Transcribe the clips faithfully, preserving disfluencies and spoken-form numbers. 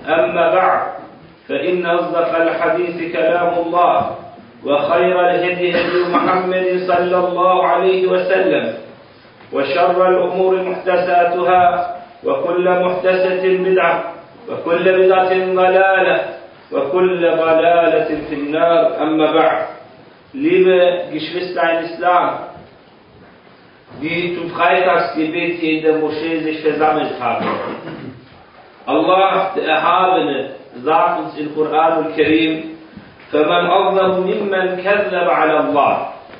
أما بعد فإن أصدق الحديث كلام الله وخير الهدي هدي محمد صلى الله عليه وسلم وشر الأمور محدثاتها وكل محدثة بدعة وكل بدعة ضلالة وكل ضلالة في النار. أما بعد. Liebe Geschwister im Islam, die zum Freitagsgebet hier in der Moschee sich versammelt haben. Allah, der Erhabene, sagt uns im Koran al-Karim: فَمَنْ أَظْلَمُ مِمَّنْ كَذَّبَ عَلَى اللَّهِ.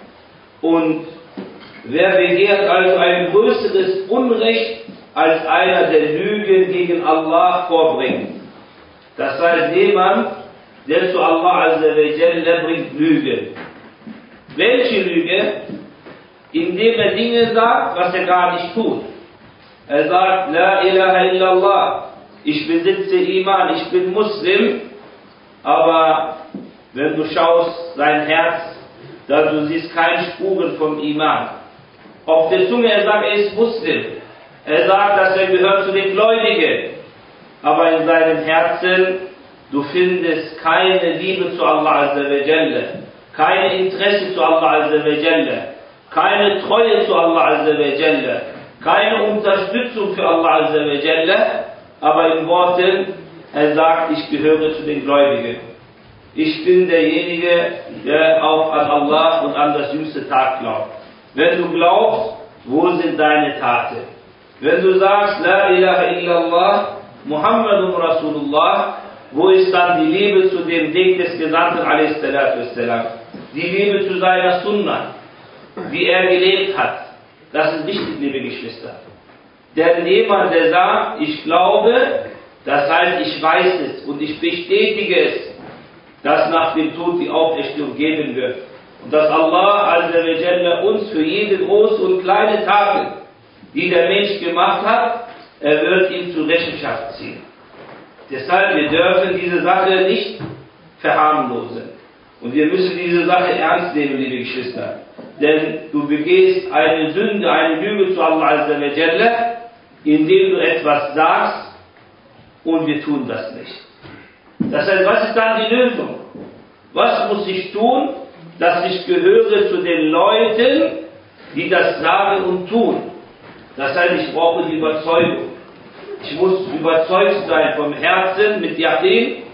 Und wer begehrt also ein größeres Unrecht als einer, der Lügen gegen Allah vorbringt? Das heißt, jemand, der zu Allah Azza wa Jalla bringt Lügen. Welche Lüge? Indem er Dinge sagt, was er gar nicht tut. Er sagt, La ilaha illallah, ich besitze Iman, ich bin Muslim, aber wenn du schaust, sein Herz, da du siehst keine Spuren vom Iman. Auf der Zunge er sagt, er ist Muslim. Er sagt, dass er gehört zu den Gläubigen. Aber in seinem Herzen, du findest keine Liebe zu Allah Azza wa Jalla, kein Interesse zu Allah Azza wa Jalla, keine Treue zu Allah Azza wa Jalla, keine Unterstützung für Allah Azza wa Jalla, aber in Worten, er sagt, ich gehöre zu den Gläubigen. Ich bin derjenige, der auch an Allah und an das jüngste Tag glaubt. Wenn du glaubst, wo sind deine Taten? Wenn du sagst, La ilaha illallah, Muhammadun Rasulullah, wo ist dann die Liebe zu dem Weg des Gesandten a s. Die Liebe zu seiner Sunna, wie er gelebt hat. Das ist wichtig, liebe Geschwister. Denn jemand, der sagt, ich glaube, das heißt, ich weiß es und ich bestätige es, dass nach dem Tod die Auferstehung geben wird. Und dass Allah Azza wa Jalla uns für jede große und kleine Taten, die der Mensch gemacht hat, er wird ihn zur Rechenschaft ziehen. Deshalb, wir dürfen diese Sache nicht verharmlosen. Und wir müssen diese Sache ernst nehmen, liebe Geschwister. Denn du begehst eine Sünde, eine Lüge zu Allah Azza wa Jalla, indem du etwas sagst und wir tun das nicht. Das heißt, was ist dann die Lösung? Was muss ich tun, dass ich gehöre zu den Leuten, die das sagen und tun? Das heißt, ich brauche die Überzeugung. Ich muss überzeugt sein vom Herzen mit Yaqin,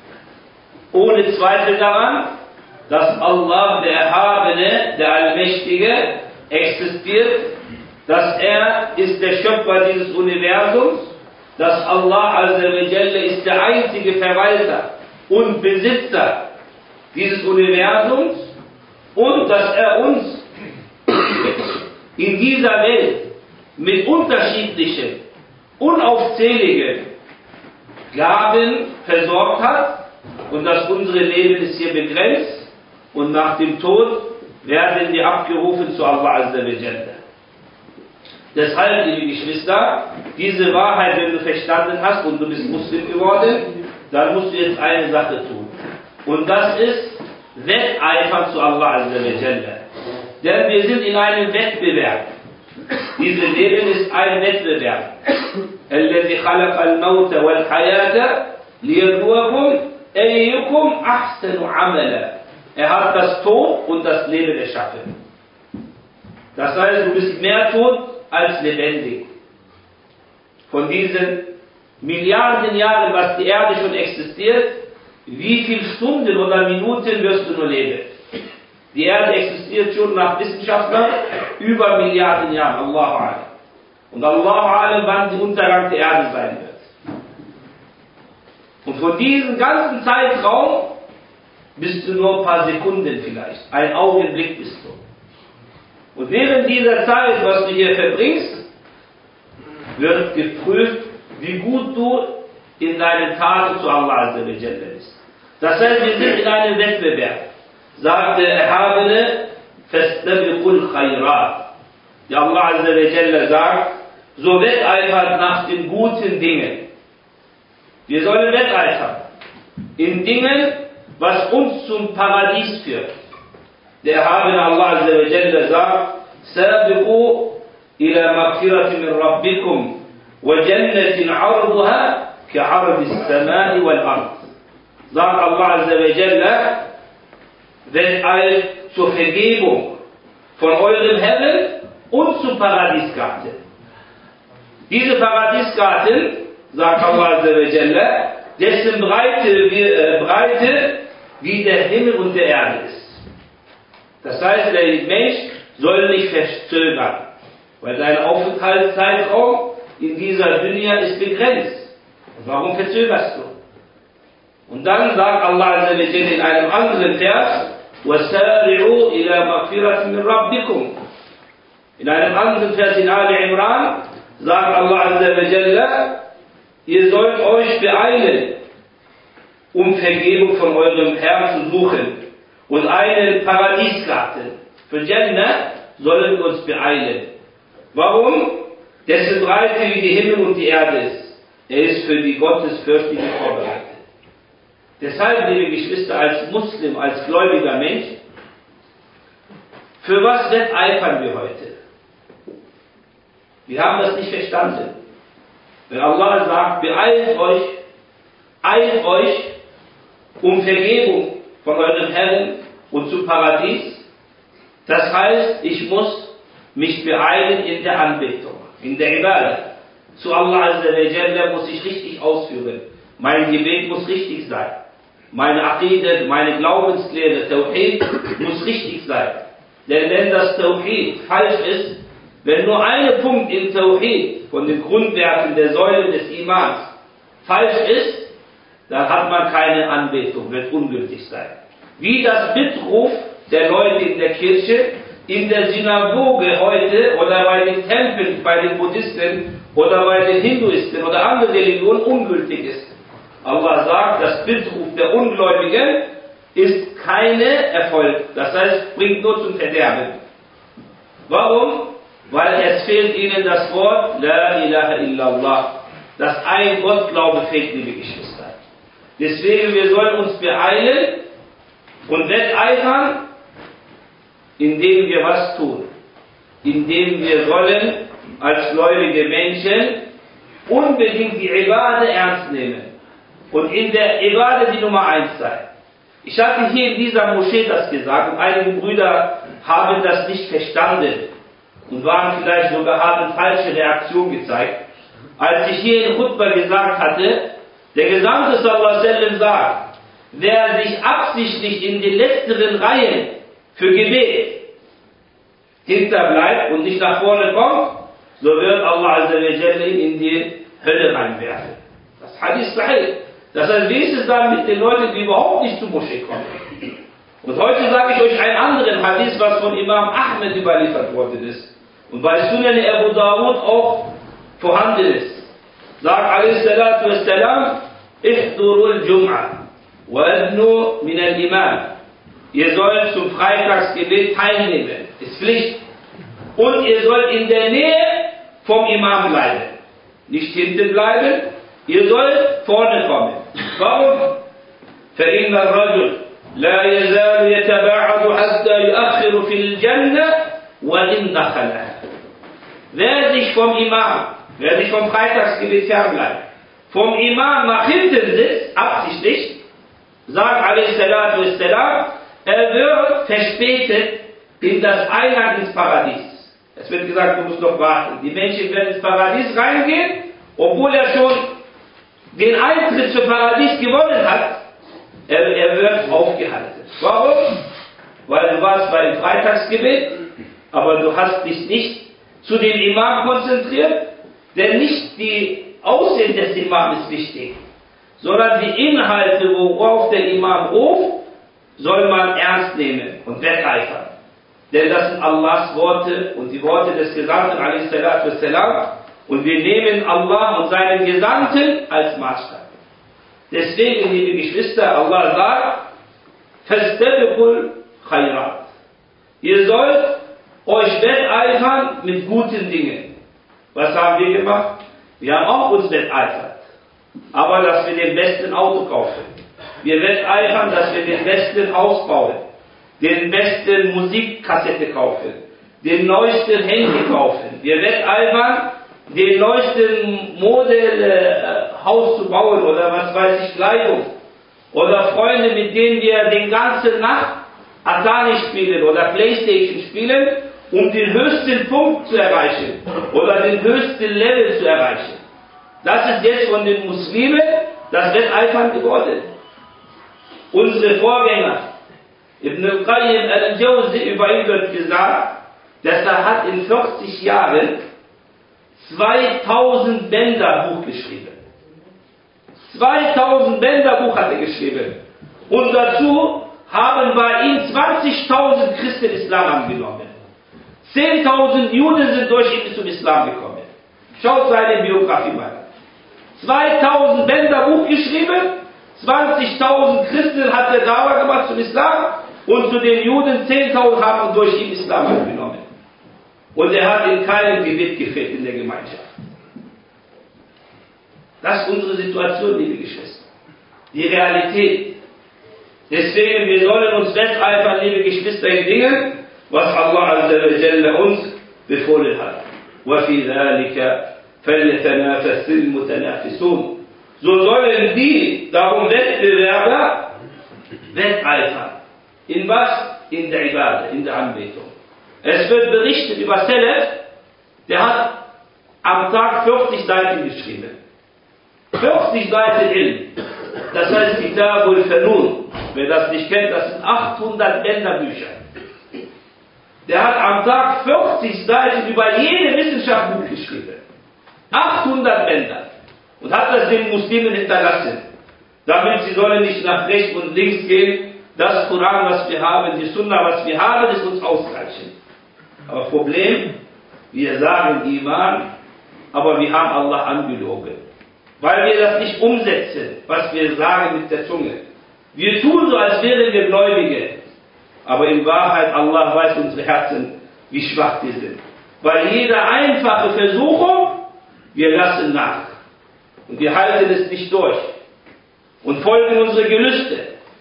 ohne Zweifel daran, dass Allah, der Erhabene, der Allmächtige, existiert, dass er ist der Schöpfer dieses Universums, dass Allah Azza wa Jalla ist der einzige Verwalter und Besitzer dieses Universums und dass er uns in dieser Welt mit unterschiedlichen, unaufzähligen Gaben versorgt hat und dass unsere Leben ist hier begrenzt und nach dem Tod werden wir abgerufen zu Allah Azza wa Jalla. Deshalb, liebe Geschwister, diese Wahrheit, wenn du verstanden hast und du bist Muslim geworden, dann musst du jetzt eine Sache tun. Und das ist Wetteifern zu Allah Azza wa Jalla. Denn wir sind in einem Wettbewerb. Dieses Leben ist ein Wettbewerb. الذي خلق الموت والحياة ليبلوكم أيكم أحسن عملا. Er hat das Tod und das Leben erschaffen. Das heißt, du bist mehr tot als lebendig. Von diesen Milliarden Jahren, was die Erde schon existiert, wie viele Stunden oder Minuten wirst du nur leben? Die Erde existiert schon nach Wissenschaftlern über Milliarden Jahren, Allahu Alam. Und Allahu Alam, wann der Untergang der Erde sein wird. Und von diesem ganzen Zeitraum bist du nur ein paar Sekunden vielleicht, ein Augenblick bist du. Und während dieser Zeit, was du hier verbringst, wird geprüft, wie gut du in deinen Taten zu Allah Azza wa Jalla bist. Das heißt, wir sind in einem Wettbewerb. Sagt der Erhabene, فَاسْتَبِقُوا الْخَيْرَاتِ. Der Allah Azza wa Jalla sagt, so wetteifert nach den guten Dingen. Wir sollen wetteifern in Dingen, was uns zum Paradies führt. Der Erhabene Allah Azza wa Jalla sagt, سَابِقُوا إِلَى مَغْفِرَةٍ مِنْ رَبِّكُمْ وَجَنَّةٍ عَرْضُهَا كعرض السماء والأرض. Sagt Allah Azza wa Jalla, wenn all zur Vergebung von eurem Herrn und zum Paradiesgarten. Diese Paradiesgarten, sagt Allah Azza wa Jalla, dessen Breite, äh, Breite wie der Himmel und der Erde ist. Das heißt, der Mensch soll nicht verzögern, weil sein Aufenthaltszeitraum in dieser Dunya ist begrenzt. Und warum verzögerst du? Und dann sagt Allah Azza wa Jalla in einem anderen Vers, وَسَارِعُوا إِلَى مَغْفِرَةٍ مِنْ رَبِّكُمْ. In einem anderen Vers in Ali Imran sagt Allah Azza wa Jalla, ihr sollt euch beeilen, um Vergebung von eurem Herrn zu suchen und einen Paradiesgarten. Für Jannah sollen wir uns beeilen. Warum? Dessen Breite wie die Himmel und die Erde ist. Er ist für die Gottesfürchtigen vorbereitet. Deshalb, liebe Geschwister, als Muslim, als gläubiger Mensch, für was wetteifern wir heute? Wir haben das nicht verstanden. Wenn Allah sagt, beeilt euch, eilt euch um Vergebung von eurem Herrn und zum Paradies, das heißt, ich muss mich beeilen in der Anbetung, in der Ibadah. Zu Allah Azza wa Jalla muss ich richtig ausführen. Mein Gebet muss richtig sein. Meine Aqidah, meine Glaubenslehre, Tawhid, muss richtig sein. Denn wenn das Tawhid falsch ist, wenn nur ein Punkt im Tawhid von den Grundwerten der Säulen des Imans falsch ist, dann hat man keine Anbetung, wird ungültig sein. Wie das Bittruf der Leute in der Kirche, in der Synagoge heute oder bei den Tempeln, bei den Buddhisten oder bei den Hinduisten oder anderen Religionen ungültig ist. Allah sagt, das Bittruf der Ungläubigen ist keine Erfolg. Das heißt, bringt nur zum Verderben. Warum? Weil es fehlt ihnen das Wort La ilaha illallah. Das ein Gottglaube fehlt, liebe Geschwister. Deswegen, wir sollen uns beeilen und wetteifern, indem wir was tun. Indem wir wollen, als gläubige Menschen, unbedingt die Ibadah ernst nehmen. Und in der Ibadah die Nummer eins sein. Ich hatte hier in dieser Moschee das gesagt und einige Brüder haben das nicht verstanden und waren vielleicht sogar, haben falsche Reaktion gezeigt. Als ich hier in Khutbah gesagt hatte, der Gesandte sallallahu alaihi wasallam sagt, wer sich absichtlich in den letzteren Reihen für Gebet hinterbleibt und nicht nach vorne kommt, so wird Allah Azza wa Jalla ihn in die Hölle reinwerfen. Das Hadith sahih. Das heißt, wie ist es dann mit den Leuten, die überhaupt nicht zur Moschee kommen? Und heute sage ich euch einen anderen Hadith, was von Imam Ahmed überliefert worden ist. Und bei Sunan Abu Dawud auch vorhanden ist. Sagt alaihi salatu wassalam, Ihdurul Jum'a wa adnu min al-Imam. Ihr sollt zum Freitagsgebet teilnehmen. Ist Pflicht. Und ihr sollt in der Nähe vom Imam bleiben. Nicht hinten bleiben. Ihr sollt vorne kommen. Warum? فإن الرجل لا يزال يتباعد حتى يؤخر في الجنة وإن دخلها. Wer sich vom Imam, wer sich vom Freitagsgebet fernbleibt, vom Imam nach hinten sitzt, absichtlich, sagt alaihi salatu wassalam, er wird verspätet in das Eingang ins Paradies. Es wird gesagt, du musst noch warten. Die Menschen werden ins Paradies reingehen, obwohl er schon den Eintritt zum Paradies gewonnen hat, er, er wird aufgehalten. Warum? Weil du warst beim Freitagsgebet, aber du hast dich nicht zu dem Imam konzentriert, denn nicht die Aussehen des Imams ist wichtig, sondern die Inhalte, worauf der Imam ruft, soll man ernst nehmen und wetteifern. Denn das sind Allahs Worte und die Worte des Gesandten alaihi salatu wassalam. Und wir nehmen Allah und seinen Gesandten als Maßstab. Deswegen, liebe Geschwister, Allah sagt, Fastabiqul Khairat. Ihr sollt euch wetteifern mit guten Dingen. Was haben wir gemacht? Wir haben auch uns wetteifert. Aber, dass wir den besten Auto kaufen. Wir wetteifern, dass wir den besten Haus bauen. Den besten Musikkassette kaufen. Den neuesten Handy kaufen. Wir wetteifern, den neuesten Modell äh, Haus zu bauen oder was weiß ich, Kleidung. Oder Freunde, mit denen wir den ganzen Nacht Atari spielen oder Playstation spielen, um den höchsten Punkt zu erreichen oder den höchsten Level zu erreichen. Das ist jetzt von den Muslimen das Wetteifern geworden. Unsere Vorgänger, Ibn al-Qayyim al-Jawzi, über ihn wird gesagt, dass er hat in vierzig Jahren zweitausend Bänder Buch geschrieben. zweitausend Bänder Buch hat er geschrieben. Und dazu haben bei ihm zwanzigtausend Christen Islam angenommen. zehntausend Juden sind durch ihn zum Islam gekommen. Schaut seine Biografie mal an. zweitausend Bänder Buch geschrieben, zwanzigtausend Christen hat er Dauer gemacht zum Islam und zu den Juden zehntausend haben durch ihn Islam angenommen. Und er hat in keinem Gebet gefehlt in der Gemeinschaft. Das ist unsere Situation, liebe Geschwister. Die Realität. Deswegen, wir sollen uns wetteifern, liebe Geschwister, in Dingen, was Allah Azza wa Jalla uns befohlen hat. وَفِي ذَلِكَ فَلْيَتَنَافَسِ الْمُتَنَافِسُونَ. So sollen die, darum Wettbewerber, wetteifern. In was? In der Ibadah, in der Anbetung. Es wird berichtet über Salaf, der hat am Tag vierzig Seiten geschrieben. vierzig Seiten Ilm. Das heißt Kitab al-Fanun. Wer das nicht kennt, das sind achthundert Bänderbücher. Der hat am Tag vierzig Seiten über jede Wissenschaft Buch geschrieben. achthundert Bänder. Und hat das den Muslimen hinterlassen. Damit sie sollen nicht nach rechts und links gehen. Das Koran, was wir haben, die Sunna, was wir haben, ist uns ausreichend. Aber Problem, wir sagen Iman, aber wir haben Allah angelogen. Weil wir das nicht umsetzen, was wir sagen mit der Zunge. Wir tun so, als wären wir Gläubige. Aber in Wahrheit, Allah weiß unsere Herzen, wie schwach wir sind. Weil jede einfache Versuchung, wir lassen nach. Und wir halten es nicht durch. Und folgen unsere Gelüste.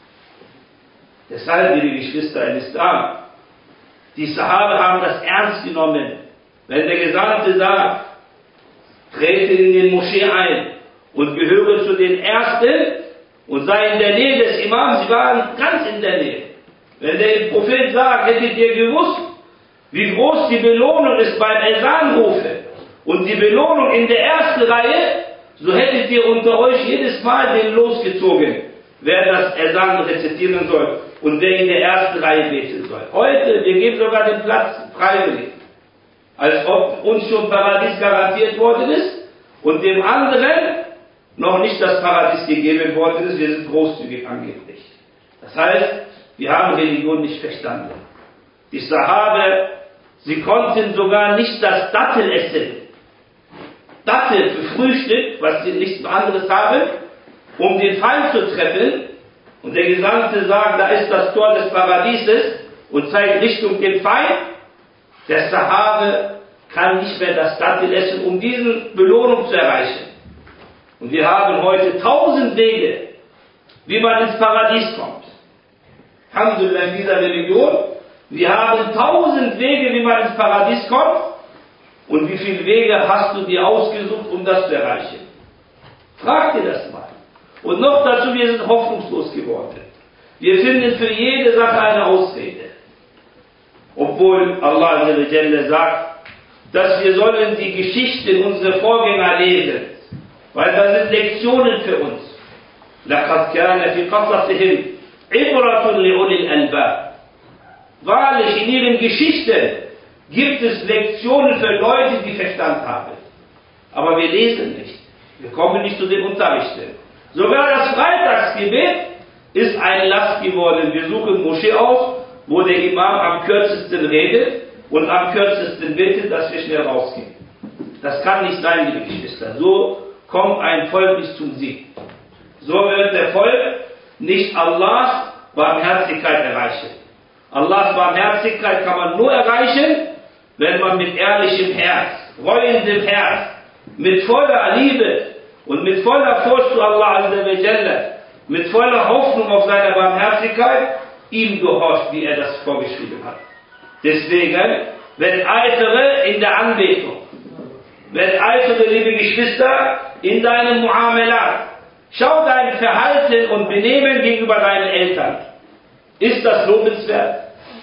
Deshalb, liebe Geschwister im Islam, die Sahaba haben das ernst genommen. Wenn der Gesandte sagt, trete in den Moschee ein und gehöre zu den Ersten und sei in der Nähe des Imams, sie waren ganz in der Nähe. Wenn der Prophet sagt, hättet ihr gewusst, wie groß die Belohnung ist beim Esanrufe und die Belohnung in der ersten Reihe, so hättet ihr unter euch jedes Mal den losgezogen, wer das Esan rezitieren soll und wer in der ersten Reihe beten soll. Heute, wir geben sogar den Platz freiwillig, als ob uns schon Paradies garantiert worden ist und dem anderen noch nicht das Paradies gegeben worden ist. Wir sind großzügig angeblich. Das heißt, wir haben Religion nicht verstanden. Die Sahabe, sie konnten sogar nicht das Dattel essen. Dattel für Frühstück, was sie nichts anderes haben, um den Feind zu treffen. Und der Gesandte sagt, da ist das Tor des Paradieses und zeigt Richtung den Feind. Der Sahabe kann nicht mehr das Dattel essen, um diese Belohnung zu erreichen. Und wir haben heute tausend Wege, wie man ins Paradies kommt. Alhamdulillah, in dieser Religion, wir haben tausend Wege, wie man ins Paradies kommt. Und wie viele Wege hast du dir ausgesucht, um das zu erreichen? Frag dir das mal. Und noch dazu, wir sind hoffnungslos geworden. Wir finden für jede Sache eine Ausrede. Obwohl Allah sagt, dass wir sollen die Geschichten unserer Vorgänger lesen. Weil das sind Lektionen für uns. لَقَدْ كَانَ فِي قَصَصِهِمْ عِبْرَةٌ لِأُولِي الْأَلْبَابِ. Wahrlich, in ihren Geschichten gibt es Lektionen für Leute, die Verstand haben. Aber wir lesen nicht. Wir kommen nicht zu den Unterrichten. Sogar das Freitagsgebet ist ein Last geworden. Wir suchen Moschee auf, wo der Imam am kürzesten redet und am kürzesten betet, dass wir schnell rausgehen. Das kann nicht sein, liebe Geschwister. So kommt ein Volk nicht zum Sieg. So wird der Volk nicht Allahs Barmherzigkeit erreichen. Allahs Barmherzigkeit kann man nur erreichen, wenn man mit ehrlichem Herz, reulendem Herz, mit voller Liebe und mit voller Furcht zu Allah Azza wa Jalla, mit voller Hoffnung auf seine Barmherzigkeit, ihm gehorcht, wie er das vorgeschrieben hat. Deswegen, wenn eifere in der Anbetung. Wetteifere, liebe Geschwister, in deinem Muamalat. Schau dein Verhalten und Benehmen gegenüber deinen Eltern. Ist das lobenswert?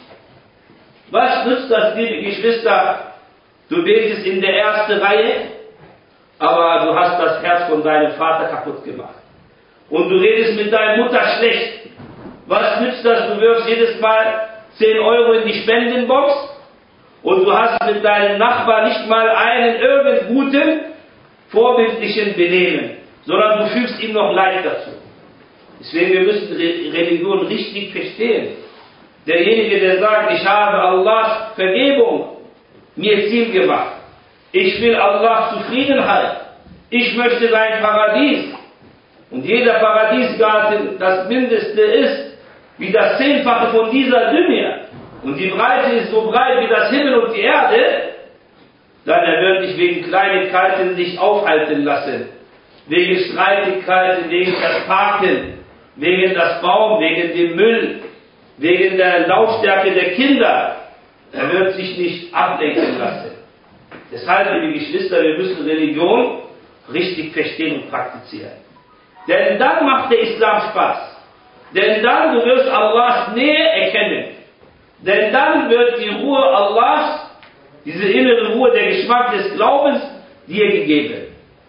Was nützt das, liebe Geschwister? Du betest in der ersten Reihe, aber du hast das Herz von deinem Vater kaputt gemacht. Und du redest mit deiner Mutter schlecht. Was nützt das? Du wirfst jedes Mal zehn Euro in die Spendenbox und du hast mit deinem Nachbar nicht mal einen irgend guten, vorbildlichen Benehmen, sondern du fügst ihm noch Leid dazu. Deswegen, wir müssen Re Religion richtig verstehen. Derjenige, der sagt, ich habe Allahs Vergebung mir Ziel gemacht. Ich will Allahs Zufriedenheit. Ich möchte sein Paradies. Und jeder Paradiesgarten, das Mindeste ist, wie das Zehnfache von dieser Dunya. Und die Breite ist so breit wie das Himmel und die Erde. Dann er wird nicht wegen Kleinigkeiten sich aufhalten lassen. Wegen Streitigkeiten, wegen das Parken, wegen das Baum, wegen dem Müll, wegen der Lautstärke der Kinder. Er wird sich nicht ablenken lassen. Deshalb, liebe Geschwister, wir müssen Religion richtig verstehen und praktizieren. Denn dann macht der Islam Spaß. Denn dann du wirst Allahs Nähe erkennen. Denn dann wird die Ruhe Allahs, diese innere Ruhe, der Geschmack des Glaubens dir gegeben.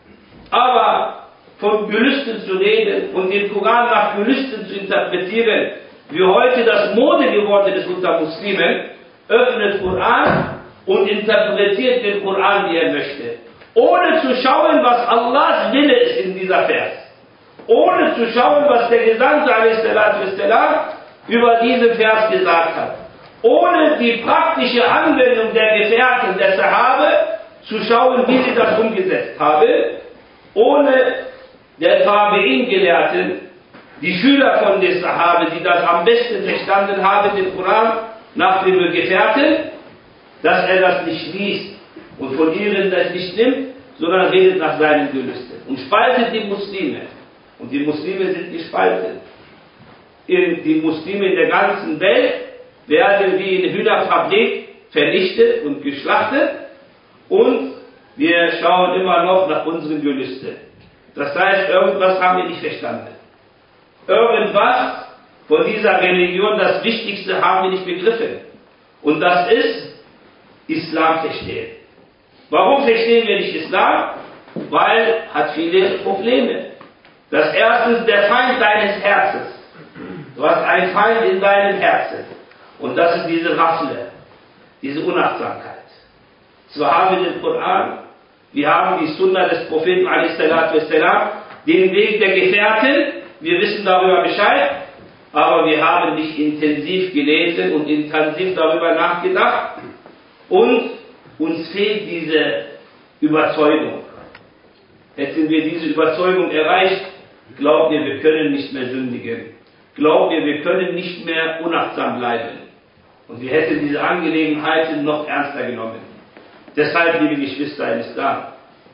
Aber von Gelüsten zu reden und den Koran nach Gelüsten zu interpretieren, wie heute das Mode geworden ist unter Muslimen, öffnet Koran und interpretiert den Koran, wie er möchte. Ohne zu schauen, was Allahs Wille ist in dieser Vers. Ohne zu schauen, was der Gesandte a s. über diesen Vers gesagt hat. Ohne die praktische Anwendung der Gefährten, der Sahabe, zu schauen, wie sie das umgesetzt haben. Ohne der Tabi'in-Gelehrten, die Schüler von den Sahabe, die das am besten verstanden haben, den Koran nach den Gefährten, dass er das nicht liest und von ihnen das nicht nimmt, sondern redet nach seinen Gelüsten und spaltet die Muslime. Und die Muslime sind gespalten. In, die Muslime in der ganzen Welt werden wie in Hühnerfabrik vernichtet und geschlachtet und wir schauen immer noch nach unseren Gelüsten. Das heißt, irgendwas haben wir nicht verstanden. Irgendwas von dieser Religion, das Wichtigste, haben wir nicht begriffen. Und das ist Islam verstehen. Warum verstehen wir nicht Islam? Weil hat viele Probleme. Das erste ist der Feind deines Herzens. Du hast einen Feind in deinem Herzen. Und das ist diese Raffle, diese Unachtsamkeit. Zwar haben wir den Koran, wir haben die Sunna des Propheten a s. den Weg der Gefährten, wir wissen darüber Bescheid, aber wir haben nicht intensiv gelesen und intensiv darüber nachgedacht und uns fehlt diese Überzeugung. Hätten wir diese Überzeugung erreicht, glaubt ihr, wir können nicht mehr sündigen. Glaubt ihr, wir können nicht mehr unachtsam bleiben. Und wir hätten diese Angelegenheiten noch ernster genommen. Deshalb, liebe Geschwister im Islam,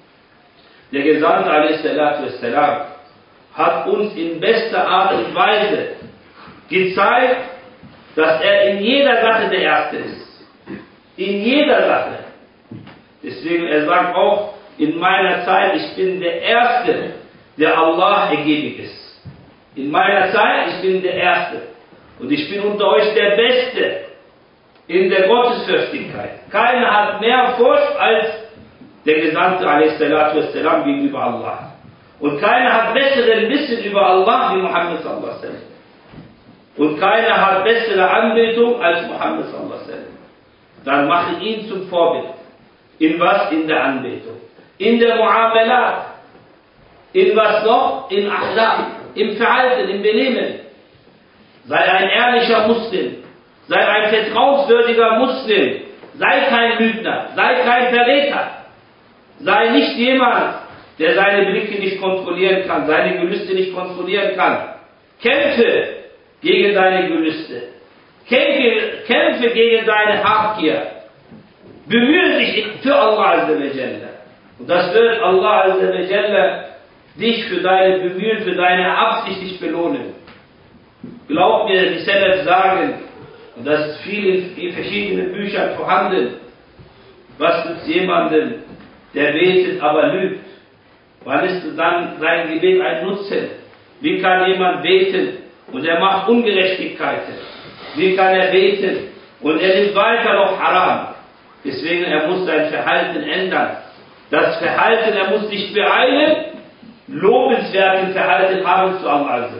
der Gesandte a s. hat uns in bester Art und Weise gezeigt, dass er in jeder Sache der Erste ist. In jeder Sache. Deswegen, er sagt auch, in meiner Zeit, ich bin der Erste, der Allah ergebig ist. In meiner Zeit, ich bin der Erste. Und ich bin unter euch der Beste in der Gottesfürchtigkeit. Keiner hat mehr Furcht als der Gesandte a s. gegenüber Allah. Und keiner hat besseren Wissen über Allah wie Muhammad sallallahu alaihi wasallam. Und keiner hat bessere Anbetung als Muhammad sallallahu alaihi wasallam. Dann mache ihn zum Vorbild. In was? In der Anbetung. In der Muamalat. In was noch? In Akhlaq. Im Verhalten, im Benehmen. Sei ein ehrlicher Muslim. Sei ein vertrauenswürdiger Muslim. Sei kein Lügner. Sei kein Verräter. Sei nicht jemand, der seine Blicke nicht kontrollieren kann, seine Gelüste nicht kontrollieren kann. Kämpfe gegen deine Gelüste. Kämpfe, kämpfe gegen deine Habgier. Bemühe dich für Allah Azza wa Jalla. Und das wird Allah Azza wa Jalla dich für deine Bemühen, für deine Absicht dich belohnen. Glaub mir, die Salaf sagen, und das ist viel in verschiedenen Büchern vorhanden, was nützt jemandem, der betet, aber lügt? Wann ist dann sein Gebet ein Nutzen? Wie kann jemand beten und er macht Ungerechtigkeiten? Wie kann er beten und er nimmt weiter noch Haram? Deswegen, er muss sein Verhalten ändern. Das Verhalten, er muss sich beeilen, lobenswerten Verhalten haben zu Allah.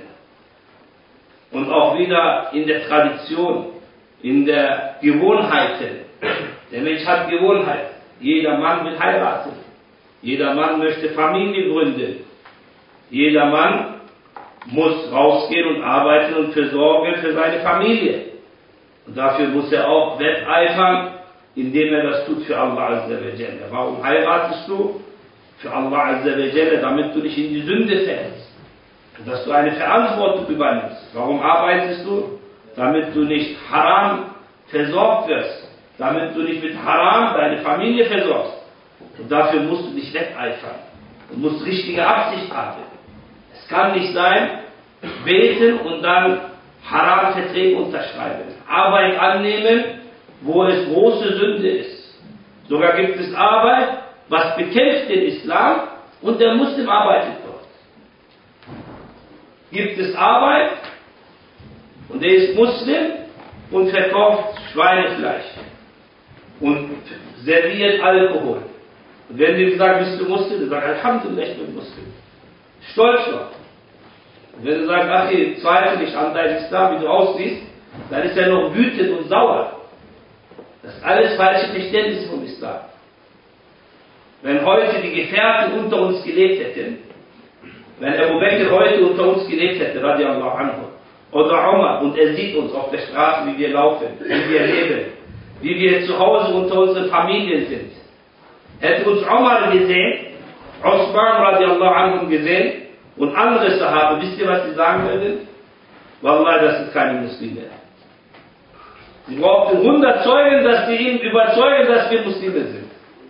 Und auch wieder in der Tradition, in der Gewohnheiten. Der Mensch hat Gewohnheit. Jeder Mann will heiraten. Jeder Mann möchte Familie gründen. Jeder Mann muss rausgehen und arbeiten und versorgen für seine Familie. Und dafür muss er auch wetteifern, indem er das tut für Allah Azza wa Jalla. Warum heiratest du? Für Allah Azza wa Jalla, damit du nicht in die Sünde fällst. Und dass du eine Verantwortung übernimmst. Warum arbeitest du? Damit du nicht haram versorgt wirst. Damit du nicht mit Haram deine Familie versorgst. Und dafür musst du dich wetteifern. Du musst richtige Absicht haben. Es kann nicht sein, beten und dann Haram-Verträge unterschreiben. Arbeit annehmen, wo es große Sünde ist. Sogar gibt es Arbeit, was bekämpft den Islam und der Muslim arbeitet dort. Gibt es Arbeit und der ist Muslim und verkauft Schweinefleisch und serviert Alkohol. Und wenn du gesagt bist du Muslim, dann sagst Alhamdulillah, ich bin Muslim. Stolz noch. Und wenn du sagst, ach, ich zweifle nicht an deinem Islam, wie du aussiehst, dann ist er noch wütend und sauer. Das ist alles falsche Verständnis vom Islam. Wenn heute die Gefährten unter uns gelebt hätten, wenn Abu Bakr heute unter uns gelebt hätte, radiallahu anhu, oder Umar, und er sieht uns auf der Straße, wie wir laufen, wie wir leben, wie wir zu Hause unter unseren Familien sind, hätte uns Umar gesehen, Osman radiallahu anhu gesehen, und andere Sahabe, wisst ihr, was sie sagen würden? Wallah, das sind keine Muslime. Sie brauchten hundert Zeugen, dass sie ihn überzeugen, dass wir Muslime sind.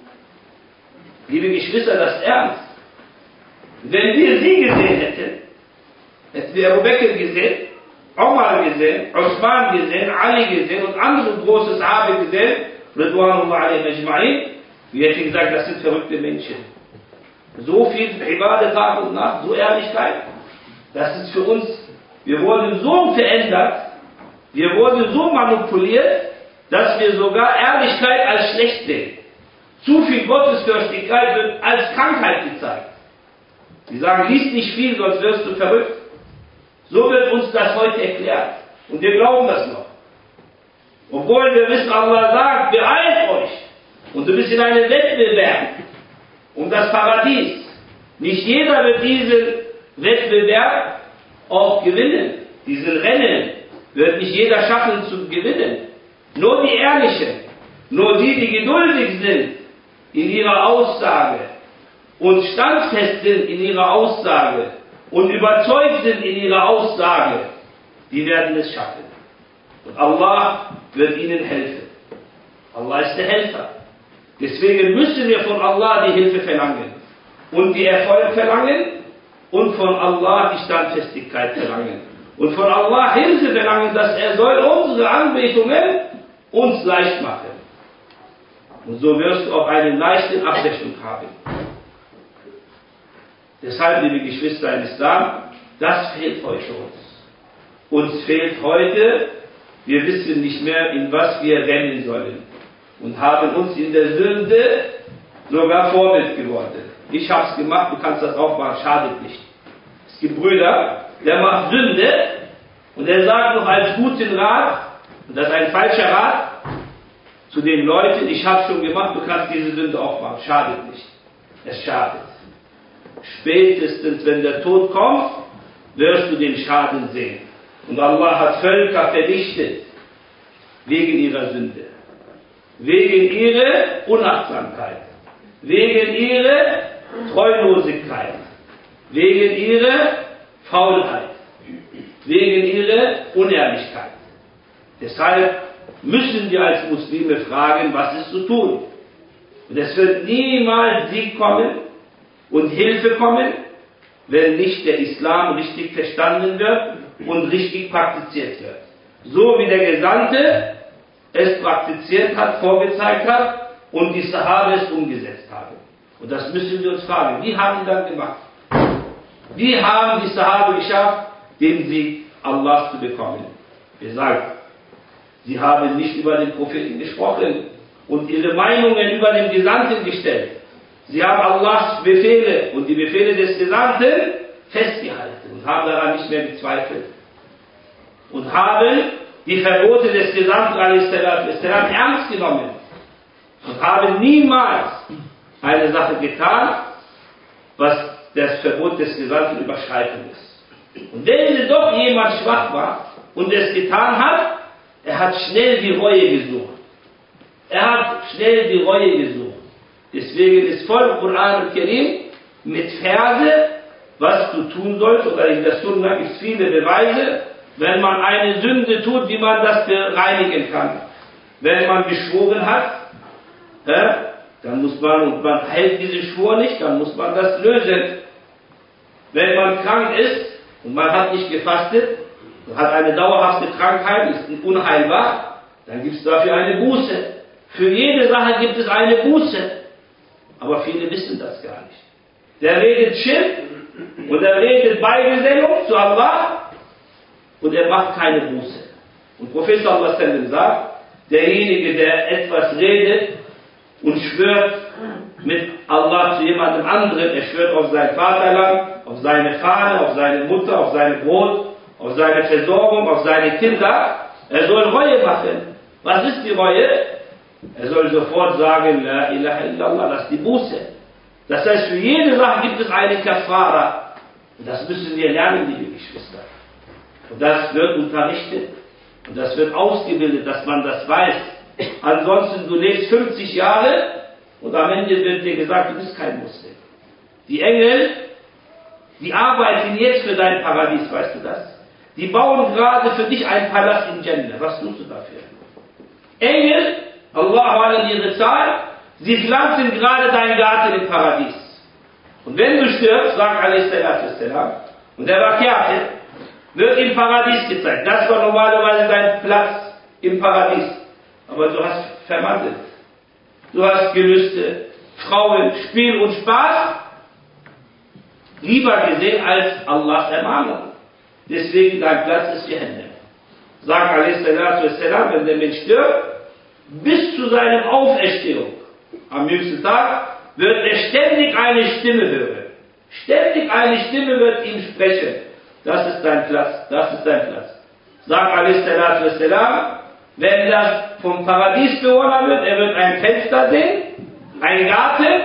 Liebe Geschwister, das ist ernst. Wenn wir sie gesehen hätten, hätten wir Abu Bakr gesehen, Umar gesehen, Osman gesehen, Ali gesehen und andere große Sahabe gesehen, Ridwanullah alayhim ajma'in, wir hätten gesagt, das sind verrückte Menschen. So viel Ibadah Tag und Nacht, so Ehrlichkeit, das ist für uns, wir wurden so verändert, wir wurden so manipuliert, dass wir sogar Ehrlichkeit als schlecht sehen. Zu viel Gottesfürchtigkeit wird als Krankheit gezeigt. Sie sagen, lies nicht viel, sonst wirst du verrückt. So wird uns das heute erklärt. Und wir glauben das noch. Obwohl wir wissen, Allah sagt, beeilt euch. Und du bist in einem Wettbewerb um das Paradies. Nicht jeder wird diesen Wettbewerb auch gewinnen. Diesen Rennen wird nicht jeder schaffen zu gewinnen. Nur die Ehrlichen, nur die, die geduldig sind in ihrer Aussage und standfest sind in ihrer Aussage und überzeugt sind in ihrer Aussage, die werden es schaffen. Und Allah wird ihnen helfen. Allah ist der Helfer. Deswegen müssen wir von Allah die Hilfe verlangen und die Erfolg verlangen und von Allah die Standfestigkeit verlangen und von Allah Hilfe verlangen, dass er soll unsere Anbetungen uns leicht machen. Und so wirst du auch eine leichte Abrechnung haben. Deshalb, liebe Geschwister im Islam, das fehlt heute uns. Uns fehlt heute, wir wissen nicht mehr, in was wir rennen sollen. Und haben uns in der Sünde sogar Vorbild geworden. Ich habe es gemacht, du kannst das auch machen, schadet nicht. Es gibt Brüder, der macht Sünde und er sagt noch als guten Rat, und das ist ein falscher Rat, zu den Leuten, ich habe schon gemacht, du kannst diese Sünde auch machen, schadet nicht. Es schadet. Spätestens, wenn der Tod kommt, wirst du den Schaden sehen. Und Allah hat Völker vernichtet, wegen ihrer Sünde. Wegen ihrer Unachtsamkeit, wegen ihrer Treulosigkeit, wegen ihrer Faulheit, wegen ihrer Unehrlichkeit. Deshalb müssen wir als Muslime fragen, was ist zu tun. Und es wird niemals Sieg kommen und Hilfe kommen, wenn nicht der Islam richtig verstanden wird und richtig praktiziert wird. So wie der Gesandte es praktiziert hat, vorgezeigt hat, und die Sahabe es umgesetzt haben. Und das müssen wir uns fragen. Wie haben die dann gemacht? Wie haben die Sahabe geschafft, den Sieg Allahs zu bekommen? Wir sagen, sie haben nicht über den Propheten gesprochen und ihre Meinungen über den Gesandten gestellt. Sie haben Allahs Befehle und die Befehle des Gesandten festgehalten und haben daran nicht mehr gezweifelt. Und haben die Verbote des Gesandten ernst genommen und haben niemals eine Sache getan, was das Verbot des Gesandten überschreiten ist. Und wenn doch jemand schwach war und es getan hat, er hat schnell die Reue gesucht. Er hat schnell die Reue gesucht. Deswegen ist voll Koran al-Karim mit Verse, was du tun sollst, oder in der Sunna gibt es viele Beweise, wenn man eine Sünde tut, wie man das bereinigen kann. Wenn man geschworen hat, äh, dann muss man, und man hält diesen Schwur nicht, dann muss man das lösen. Wenn man krank ist und man hat nicht gefastet, man hat eine dauerhafte Krankheit, ist unheilbar, dann gibt es dafür eine Buße. Für jede Sache gibt es eine Buße. Aber viele wissen das gar nicht. Der redet Schirk und er redet Beigesellung zu Allah und er macht keine Buße. Und Prophet sallallahu alaihi wasallam sagt, derjenige, der etwas redet und schwört mit Allah zu jemandem anderen, er schwört auf sein Vaterland, auf seine Fahne, auf seine Mutter, auf sein Brot, auf seine Versorgung, auf seine Kinder, er soll Reue machen. Was ist die Reue? Er soll sofort sagen, La ilaha illallah, das ist die Buße. Das heißt, für jede Sache gibt es eine Kafara. Und das müssen wir lernen, liebe Geschwister. Und das wird unterrichtet. Und das wird ausgebildet, dass man das weiß. Ansonsten, du lebst fünfzig Jahre und am Ende wird dir gesagt, du bist kein Muslim. Die Engel, die arbeiten jetzt für dein Paradies, weißt du das? Die bauen gerade für dich einen Palast in Jannah. Was tust du dafür? Engel, Allah hat ihre Zahl, sie pflanzen gerade deinen Garten im Paradies. Und wenn du stirbst, sagt Alaihissalam, und der war Kafir, wird im Paradies gezeigt. Das war normalerweise dein Platz im Paradies. Aber du hast verwandelt. Du hast Gelüste, Frauen, Spiel und Spaß lieber gesehen als Allahs Ermahnung. Deswegen dein Platz ist Jahannam. Sagt Alaihissalam, wenn der Mensch stirbt, bis zu seiner Auferstehung am jüngsten Tag wird er ständig eine Stimme hören. Ständig eine Stimme wird ihm sprechen. Das ist dein Platz, das ist dein Platz. Sagt Alaihissalam, wenn das vom Paradiesbewohner wird, er wird ein Fenster sehen, ein Garten,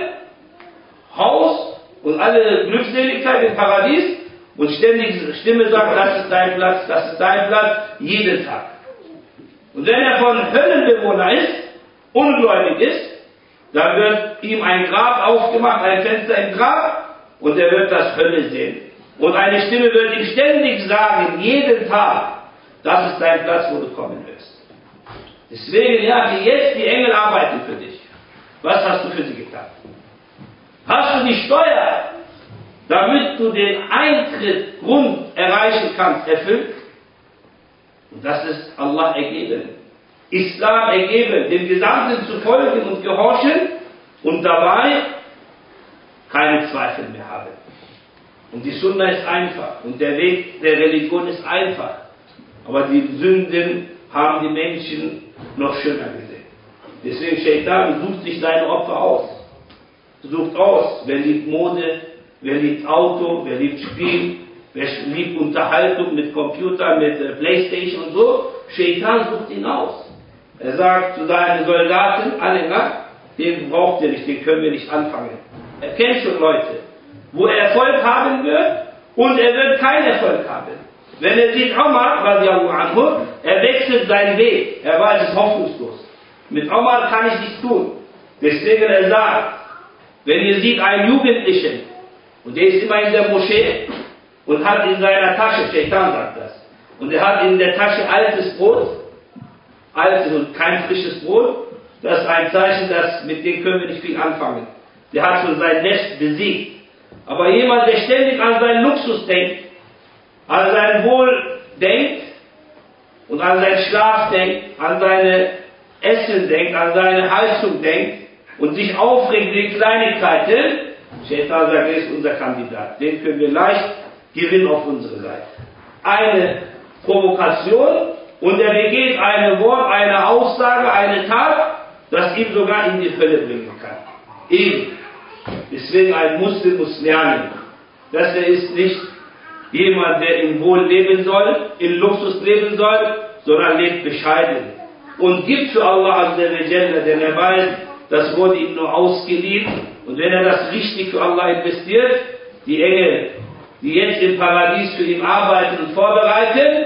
Haus und alle Glückseligkeit im Paradies und ständig diese Stimme sagt, das ist dein Platz, das ist dein Platz, jeden Tag. Und wenn er von Höllenbewohner ist, ungläubig ist, dann wird ihm ein Grab aufgemacht, ein Fenster im Grab, und er wird das Hölle sehen. Und eine Stimme wird ihm ständig sagen, jeden Tag, das ist dein Platz, wo du kommen wirst. Deswegen, ja, wie jetzt die Engel arbeiten für dich. Was hast du für sie getan? Hast du die Steuer, damit du den Eintrittsgrund erreichen kannst, erfüllt? Und das ist Allah ergeben. Islam ergeben, dem Gesandten zu folgen und gehorchen und dabei keine Zweifel mehr haben. Und die Sunna ist einfach und der Weg der Religion ist einfach. Aber die Sünden haben die Menschen noch schöner gesehen. Deswegen Shaitan sucht sich seine Opfer aus. Sucht aus, wer liebt Mode, wer liebt Auto, wer liebt Spiel, wer liebt Unterhaltung mit Computer, mit äh, Playstation und so. Shaitan sucht ihn aus. Er sagt zu seinen Soldaten, alle, na, den braucht ihr nicht, den können wir nicht anfangen. Er kennt schon Leute, wo er Erfolg haben wird und er wird keinen Erfolg haben. Wenn er sieht Omar, radiallahu anhu, er wechselt seinen Weg. Er weiß, es ist hoffnungslos. Mit Omar kann ich nichts tun. Deswegen er sagt, wenn ihr seht einen Jugendlichen und der ist immer in der Moschee und hat in seiner Tasche, Shaitan sagt das, und er hat in der Tasche altes Brot, altes und kein frisches Brot, das ist ein Zeichen, dass mit dem können wir nicht viel anfangen. Der hat schon sein Nest besiegt. Aber jemand, der ständig an seinen Luxus denkt, an sein Wohl denkt und an seinen Schlaf denkt, an seine Essen denkt, an seine Heizung denkt, und sich aufregt wegen Kleinigkeiten, Shaitan sagt, er ist unser Kandidat. Den können wir leicht gewinnen auf unsere Seite. Eine Provokation und er begeht ein Wort, eine Aussage, eine Tat, das ihn sogar in die Hölle bringen kann. Eben. Deswegen ein Muslim muss lernen, dass er ist nicht jemand, der im Wohl leben soll, in Luxus leben soll, sondern lebt bescheiden und gibt für Allah Azza wa Jalla, denn er weiß, das wurde ihm nur ausgeliehen und wenn er das richtig für Allah investiert, die Engel, die jetzt im Paradies für ihn arbeiten und vorbereiten,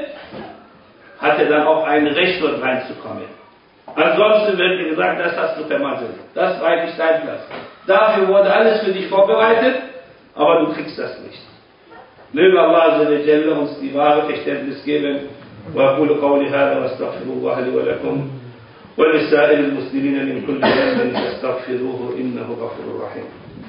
hat er dann auch ein Recht, dort reinzukommen. Ansonsten wird ihm gesagt, das hast du vermasselt. Das war eigentlich dein Platz. Dafür wurde alles für dich vorbereitet, aber du kriegst das nicht. Möge Allah Azza wa Jalla uns die wahre Verständnis geben. وأقول قولي هذا وأستغفر الله لي ولكم ولسائر المسلمين من كل ذنب فاستغفروه إنه غفور رحيم.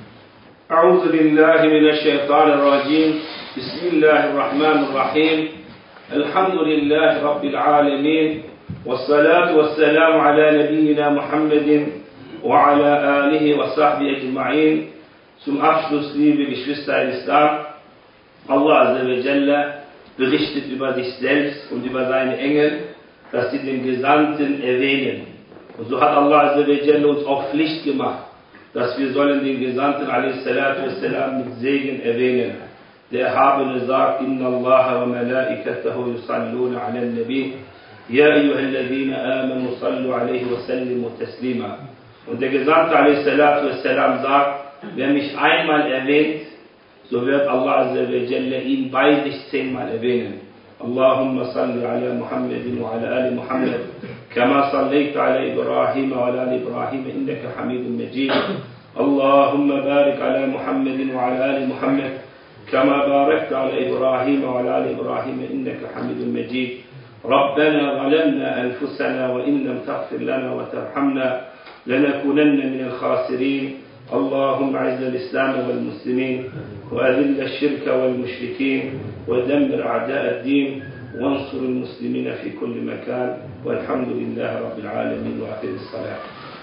أعوذ بالله من الشيطان الرجيم. بسم الله الرحمن الرحيم. الحمد لله رب العالمين والصلاة والسلام على نبينا محمد وعلى آله وصحبه أجمعين. Zum Abschluss, liebe Geschwister im Islam, Allah Azza wa Jalla berichtet über sich selbst und über seine Engel, dass sie den Gesandten erwähnen. Und so hat Allah Azza wa Jalla uns auch Pflicht gemacht, dass wir sollen den Gesandten a.s.w. mit Segen erwähnen. Der Erhabene sagt, Inna Allah wa malaikatahu yusalluna ala nabi, ya ayyuhalladhina amanu sallu alayhi wa sallimu taslima. Und der Gesandte a.s.w. sagt, wer mich einmal erwähnt, so wird Allah Azza wa Jalla ihn bei sich zehnmal erwähnen. Allahumma salli ala Muhammadin wa ala ali Muhammad, kama sallaita ala Ibrahim wa ala ali Ibrahim, innaka hamidun majid. Allahumma barik ala Muhammadin wa ala ali Muhammad, kama barakta ala Ibrahim wa ala ali Ibrahim, innaka hamidun majid. ربنا ظلمنا أنفسنا وإن لم تغفر لنا وترحمنا لنكونن من الخاسرين. اللهم اعز الإسلام والمسلمين وأذل الشرك والمشركين ودمر أعداء الدين وانصر المسلمين في كل مكان والحمد لله رب العالمين وأقم الصلاة.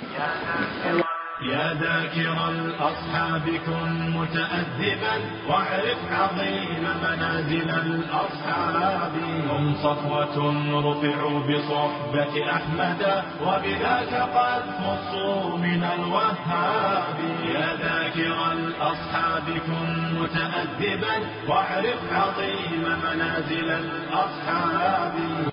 يا ذاكر الأصحاب كن متأدبا واعرف عظيم منازل الأصحاب. هم صفوة رفعوا بصحبة أحمد وبذاك قد خصوا من الوهاب. يا ذاكر الأصحاب كن متأدبا واعرف عظيم منازل الأصحاب.